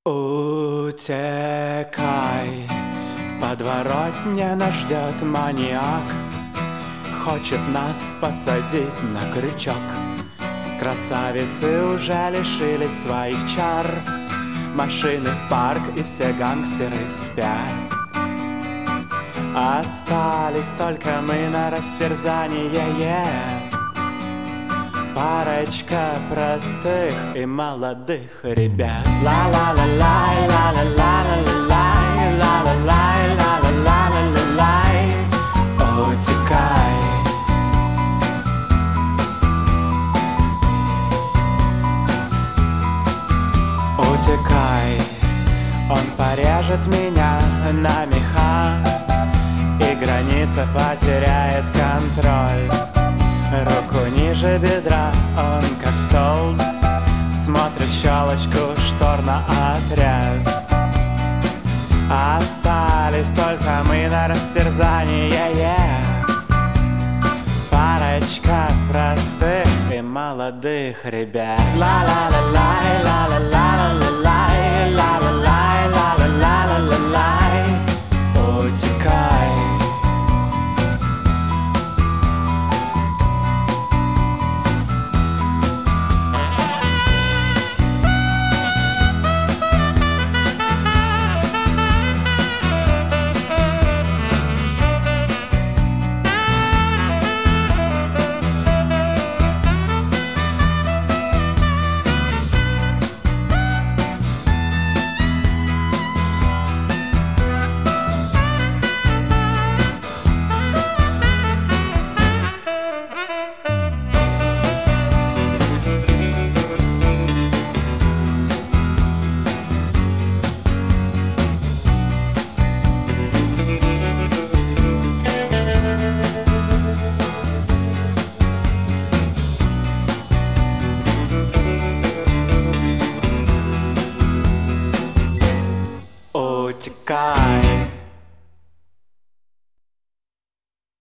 Утекай, в подворотне нас ждет маньяк. Хочет нас посадить на крючок. Красавицы уже лишились своих чар. Машины в парк и все гангстеры спят. Остались только мы на растерзание. Парочка простых и молодых ребят. Ла-ла-ла-лай, ла-ла-ла-ла-ла-лай, ла-ла-лай, ла-ла-ла-ла-лай. Утекай. Утекай, он порежет меня на меха, и граница потеряет контроль. Руку ниже бедра, он как столб, смотрит в щелочку штор на отряд. Остались только мы на растерзание. Парочка простых и молодых ребят. Ла-ла-ла-лай, ла-ла-ла-ла-ла-лай, ла-ла-лай, ла-ла-ла-ла-лай. Утекай. Утекай.